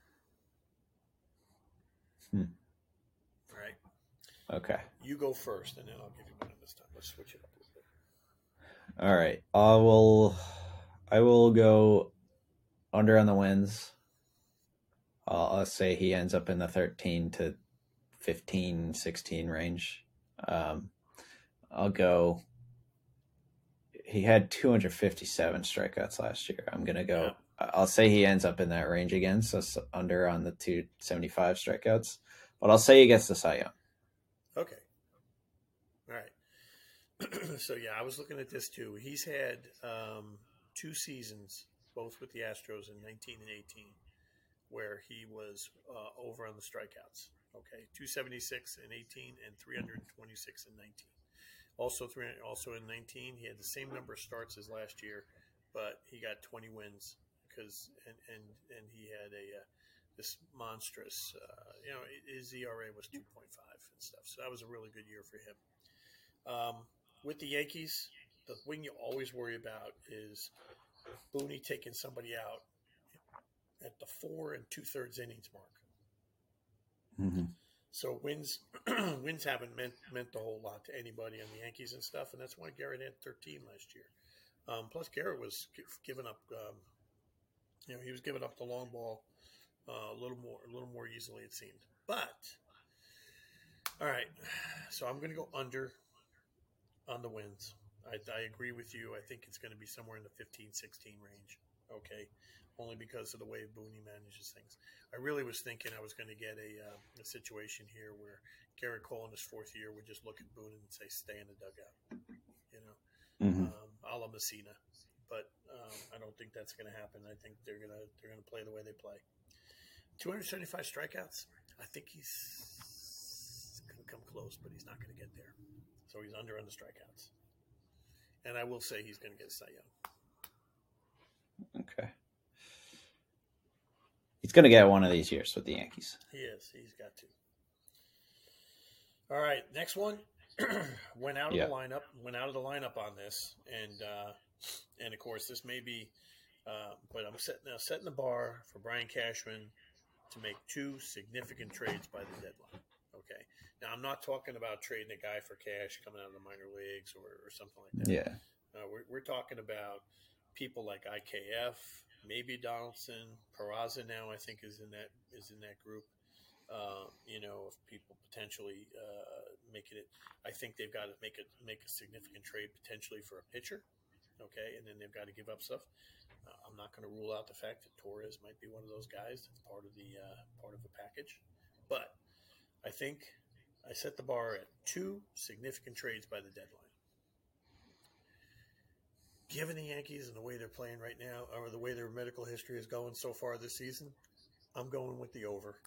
All right. Okay. You go first, and then I'll give you one this time. Let's switch it up a little bit. All right. I will go under on the wins. I'll say he ends up in the 13 to 15, 16 range. I'll go he had 257 strikeouts last year. I'm gonna go. I'll say he ends up in that range again, so under on the 275 strikeouts. But I'll say he gets the Cy Young. Okay. All right. So yeah, I was looking at this too. He's had 2 seasons, both with the Astros in 19 and 18, where he was over on the strikeouts. Okay, 276 in 18 and 326 in 19. Also in 19, he had the same number of starts as last year, but he got 20 wins because and he had this monstrous, his ERA was 2.5 and stuff. So that was a really good year for him. With the Yankees, the thing you always worry about is Booney taking somebody out at the 4 2/3 innings mark. Mm-hmm. So wins haven't meant a whole lot to anybody on the Yankees and stuff, and that's why Garrett had 13 last year. Plus, Garrett was giving up. He was giving up the long ball a little more easily, it seemed. But all right, so I'm going to go under on the wins. I agree with you. I think it's going to be somewhere in the 15-16 range. Okay, only because of the way Booney manages things. I really was thinking I was going to get a situation here where Garrett Cole in his 4th year would just look at Boone and say, "Stay in the dugout," a la Messina. But I don't think that's going to happen. I think they're gonna play the way they play. 275 strikeouts. I think he's going to come close, but he's not going to get there. So he's under on the strikeouts. And I will say he's going to get Cy Young. Okay. He's going to get one of these years with the Yankees. He is. He's got to. All right, next one. Went out of the lineup. Went out of the lineup on this, and of course this may be, but I'm setting the bar for Brian Cashman to make 2 significant trades by the deadline. Okay. Now I'm not talking about trading a guy for cash coming out of the minor leagues or something like that. Yeah. We're talking about people like IKF, maybe Donaldson, Peraza now I think is in that group. If people potentially making it, I think they've got to make a significant trade potentially for a pitcher. Okay, and then they've got to give up stuff. I'm not going to rule out the fact that Torres might be one of those guys that's part of the package, but I think I set the bar at 2 significant trades by the deadline. Given the Yankees and the way they're playing right now, or the way their medical history is going so far this season, I'm going with the over.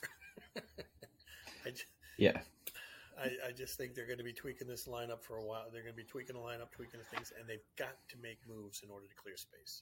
I just think they're going to be tweaking this lineup for a while. They're going to be tweaking the lineup, tweaking the things, and they've got to make moves in order to clear space.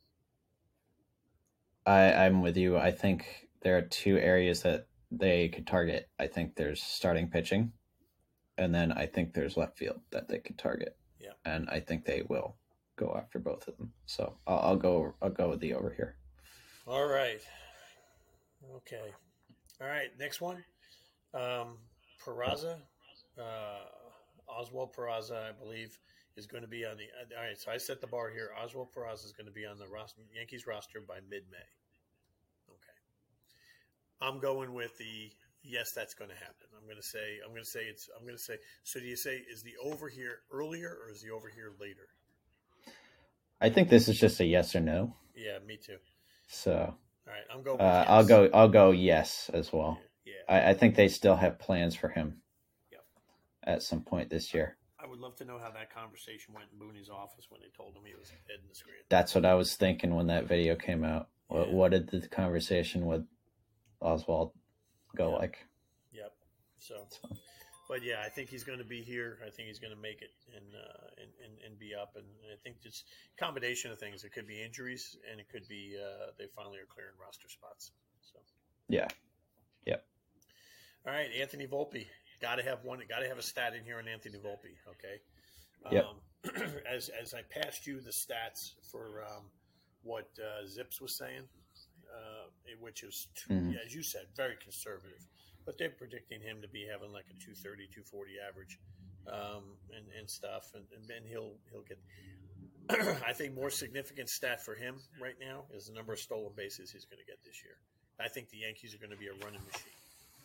I'm with you. I think there are 2 areas that they could target. I think there's starting pitching, and then I think there's left field that they could target. Yeah. And I think they will go after both of them. So I'll go with the over here. All right. Okay. All right. Next one. Peraza, Oswald Peraza, I believe, is going to be on the. All right, so I set the bar here. Oswald Peraza is going to be on the Yankees roster by mid-May. Okay, I'm going with the yes. That's going to happen. I'm going to say. So do you say is the over here earlier or is the over here later? I think this is just a yes or no. Yeah, me too. So. All right, I'm going. Yes. I'll go yes as well. Yeah. I think they still have plans for him. Yep. At some point this year. I would love to know how that conversation went in Booney's office when they told him he was head in the screen. That's what I was thinking when that video came out. Yeah. What did the conversation with Oswald go like? Yep. So, but yeah, I think he's going to be here. I think he's going to make it and be up. And I think just combination of things. It could be injuries, and it could be they finally are clearing roster spots. So. Yeah. Yep. All right, Anthony Volpe. Got to have a stat in here on Anthony Volpe. Okay. Yep. As I passed you the stats for what Zips was saying, which is as you said, very conservative, but they're predicting him to be having like a 230, 240 average, and stuff, and then he'll get. I think more significant stat for him right now is the number of stolen bases he's going to get this year. I think the Yankees are going to be a running machine.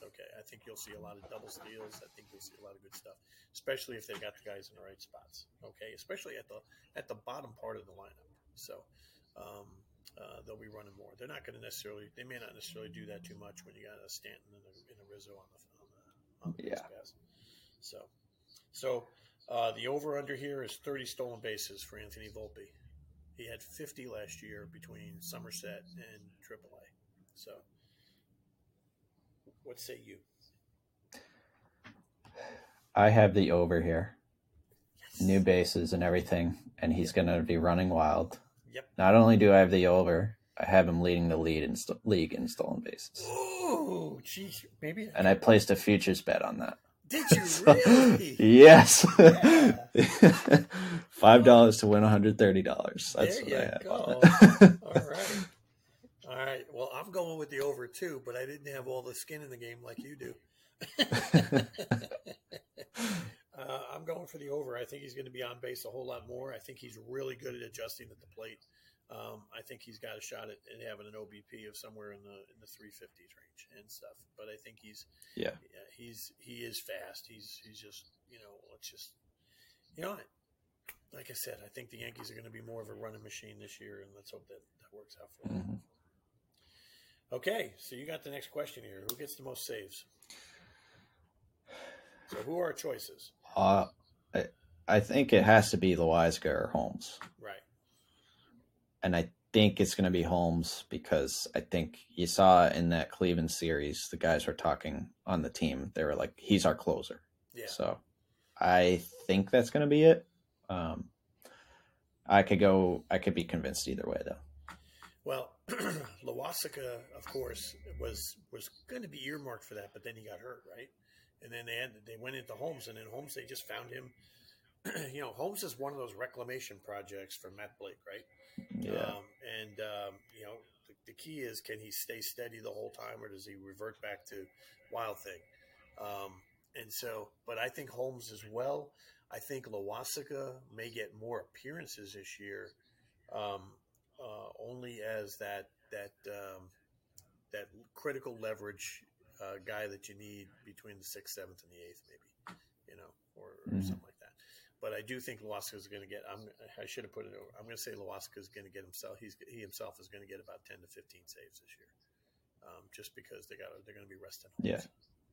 Okay, I think you'll see a lot of double steals. I think you'll see a lot of good stuff, especially if they got the guys in the right spots. Okay, especially at the bottom part of the lineup. So they'll be running more. They're not going to necessarily. They may not necessarily do that too much when you got a Stanton and a Rizzo on the base pass. So the over under here is 30 stolen bases for Anthony Volpe. He had 50 last year between Somerset and AAA. So, what say you? I have the over here. Yes. New bases and everything, and he's going to be running wild. Yep. Not only do I have the over, I have him leading the league in stolen bases. Oh, geez, maybe. And I placed a futures bet on that. Did you really? Yes. Yeah. $5 to win $130. That's there what I have go. on it. All right. Well, I'm going with the over too, but I didn't have all the skin in the game like you do. I'm going for the over. I think he's going to be on base a whole lot more. I think he's really good at adjusting at the plate. I think he's got a shot at having an OBP of somewhere in the 350s range and stuff. But I think he is fast. He's just like I said, I think the Yankees are going to be more of a running machine this year, and let's hope that works out for them. Mm-hmm. Okay, so you got the next question here. Who gets the most saves? So who are our choices? I think it has to be Loaisiga or Holmes. Right. And I think it's going to be Holmes because I think you saw in that Cleveland series, the guys were talking on the team. They were like, he's our closer. Yeah. So I think that's going to be it. I could be convinced either way, though. Well, Loaisiga, of course, was going to be earmarked for that, but then he got hurt, right? And then they went into Holmes, and then Holmes, they just found him. Holmes is one of those reclamation projects for Matt Blake, right? Yeah. The key is, can he stay steady the whole time, or does he revert back to Wild Thing? But I think Holmes as well. I think Loaisiga may get more appearances this year, only as that critical leverage guy that you need between the 6th, 7th, and the 8th, maybe, or something like that. But I do think Loaisiga is going to get. I should have put it over. I'm going to say Loaisiga is going to get himself. He himself is going to get about 10 to 15 saves this year, just because they're going to be resting. Yeah.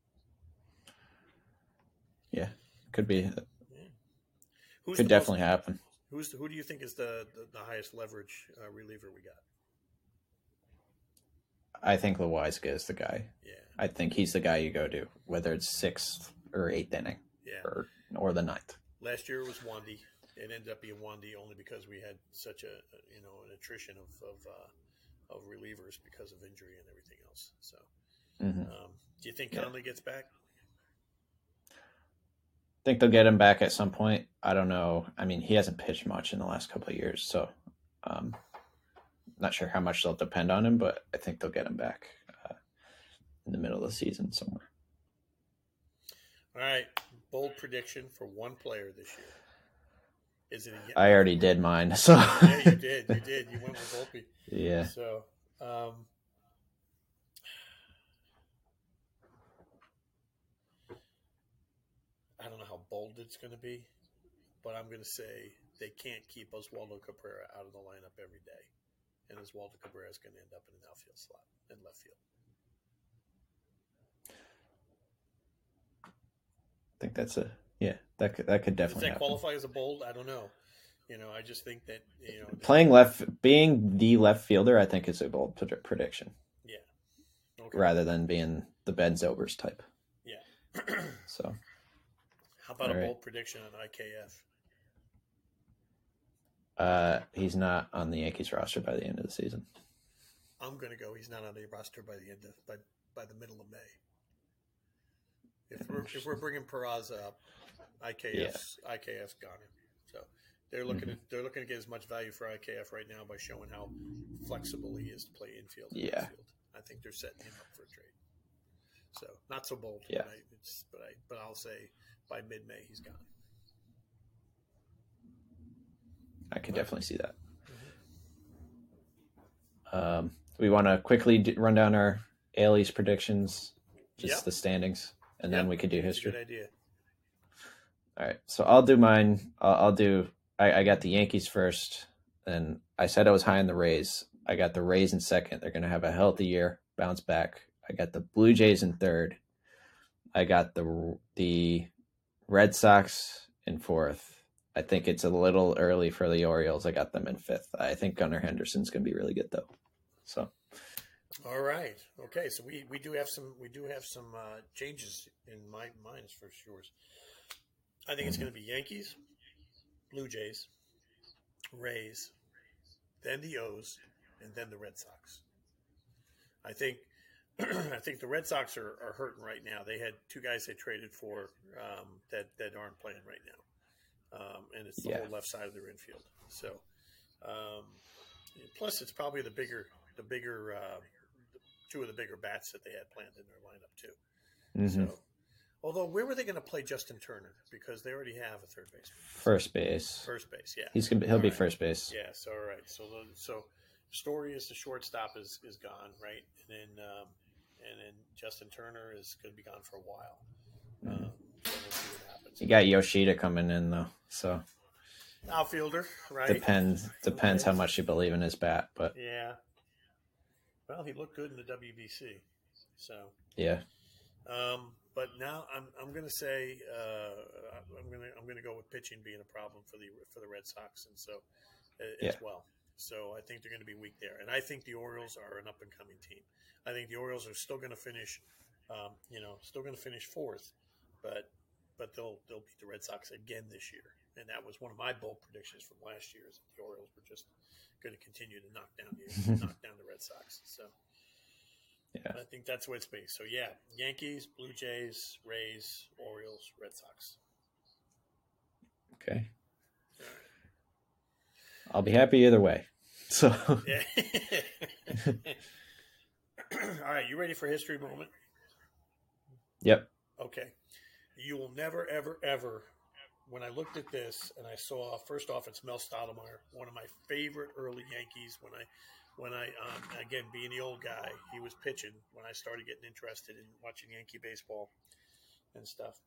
Yeah, could be. Could definitely happen. Who do you think is the highest leverage reliever we got? I think Loaisiga is the guy. Yeah. I think he's the guy you go to, whether it's 6th or 8th inning, or the 9th. Last year it was Wandy. It ended up being Wandy only because we had such an attrition of relievers because of injury and everything else. So, do you think Conley gets back? I think they'll get him back at some point. I don't know. I mean, he hasn't pitched much in the last couple of years, so not sure how much they'll depend on him, but I think they'll get him back in the middle of the season somewhere. All right. Bold prediction for one player this year. Is it? I already did mine. So yeah, you did. You went with Volpe. Yeah. So, I don't know how bold it's going to be, but I'm going to say they can't keep Oswaldo Cabrera out of the lineup every day, and Oswaldo Cabrera is going to end up in an outfield slot in left field. I think that's that could definitely Does that happen. Qualify as a bold? I don't know. I just think that being the left fielder, I think is a bold prediction. Yeah. Okay. Rather than being the Ben Zobers type. Yeah. So. How about a bold prediction on IKF? He's not on the Yankees roster by the end of the season. I'm going to go. He's not on the roster by the end of by the middle of May. If we're bringing Peraza up, IKF's gone. So they're looking to get as much value for IKF right now by showing how flexible he is to play infield and outfield. I think they're setting him up for a trade. So not so bold. Yeah. But I'll say by mid-May he's gone. I can definitely see that. We want to quickly run down our Ailey's predictions. just the standings, and then we could do history. Good idea. All right, so I'll do mine. I got the Yankees first, and I said I was high on the Rays. I got the Rays in second. They're going to have a healthy year, bounce back. I got the Blue Jays in third. I got the Red Sox in fourth. I think it's a little early for the Orioles. I got them in fifth. I think Gunnar Henderson's going to be really good, though. So, all right, okay. So we do have some changes in mine as for yours. I think it's going to be Yankees, Blue Jays, Rays, then the O's, and then the Red Sox. I think the Red Sox are hurting right now. They had two guys they traded for that aren't playing right now, and it's the whole left side of their infield. So, plus it's probably the bigger two of the bigger bats that they had planned in their lineup too. So, although where were they going to play Justin Turner? Because they already have a third baseman. First base. First base, yeah. He'll be first base. Yeah. So all right. So Story is the shortstop is gone, right? And then Justin Turner is going to be gone for a while. So we'll see what happens. You got Yoshida coming in though, so outfielder, right? Depends how much you believe in his bat, but yeah. Well, he looked good in the WBC, so yeah. But now I'm going to say I'm going to go with pitching being a problem for the Red Sox, and so as well. So I think they're going to be weak there, and I think the Orioles are an up and coming team. I think the Orioles are still going to finish, fourth, but they'll beat the Red Sox again this year, and that was one of my bold predictions from last year. Is that the Orioles were just going to continue to knock down the Red Sox. So. Yeah. I think that's what it's be. So, yeah, Yankees, Blue Jays, Rays, Orioles, Red Sox. Okay. All right. I'll be happy either way. So. Yeah. All right, you ready for history moment? Yep. Okay. You will never, ever, ever, when I looked at this and I saw, first off, it's Mel Stottlemyre, one of my favorite early Yankees when I again, being the old guy, he was pitching when I started getting interested in watching Yankee baseball and stuff.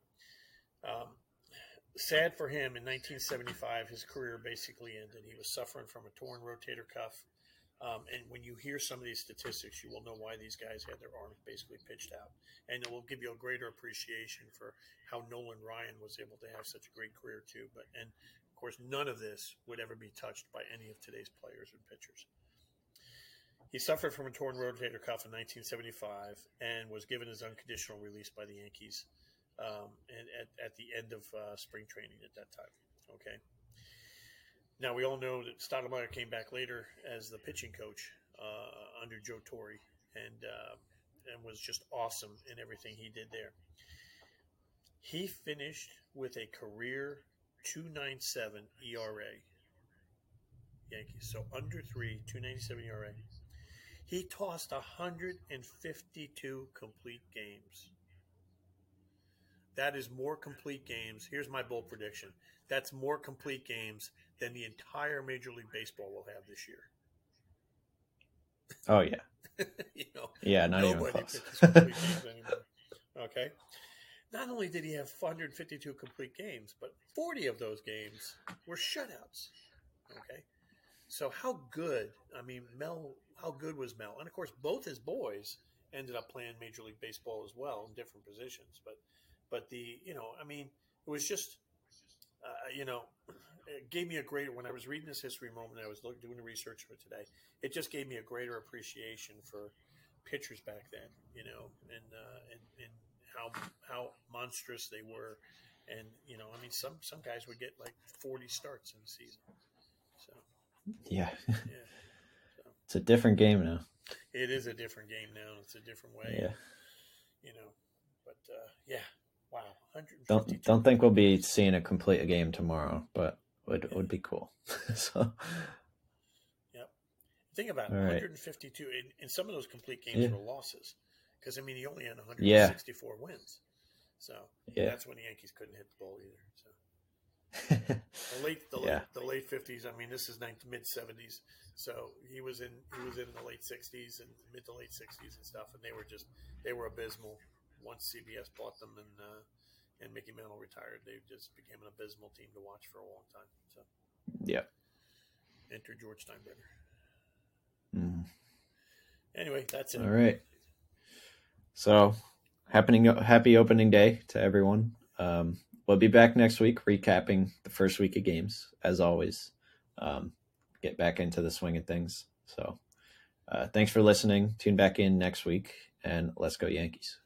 Sad for him, in 1975, his career basically ended. He was suffering from a torn rotator cuff. And when you hear some of these statistics, you will know why these guys had their arms basically pitched out. And it will give you a greater appreciation for how Nolan Ryan was able to have such a great career too. And of course, none of this would ever be touched by any of today's players and pitchers. He suffered from a torn rotator cuff in 1975 and was given his unconditional release by the Yankees and at the end of spring training at that time. Okay. Now, we all know that Stottlemyre came back later as the pitching coach under Joe Torre and was just awesome in everything he did there. He finished with a career 2.97 ERA. Yankees. So under 3, 2.97 ERA. He tossed 152 complete games. That is more complete games. Here's my bold prediction. That's more complete games than the entire Major League Baseball will have this year. Oh, yeah. Yeah, not even close. Complete games anymore. Okay. Not only did he have 152 complete games, but 40 of those games were shutouts. Okay. So how good was Mel? And of course, both his boys ended up playing Major League Baseball as well in different positions. But it was just, it gave me a greater, when I was reading this history moment, I was doing the research for today, it just gave me a greater appreciation for pitchers back then, and how monstrous they were. And, some guys would get like 40 starts in a season. So. Yeah. So. It's a different game now. It is a different game now. It's a different way. Yeah. But yeah. Wow. Don't think we'll be seeing a complete game tomorrow, but would be cool. So. Yep. Think about it. All 152. Right. And some of those complete games were losses. Because, he only had 164 wins. So that's when the Yankees couldn't hit the ball either. So. The late 50s. This is mid 70s. So he was in the late 60s and mid to late 60s and stuff, and they were abysmal. once CBS bought them and Mickey Mantle retired, they just became an abysmal team to watch for a long time. So, yeah. Enter George Steinbrenner. Mm. Anyway, that's it. All right. So, happy opening day to everyone. We'll be back next week recapping the first week of games, as always. Get back into the swing of things. So, thanks for listening. Tune back in next week, and let's go Yankees.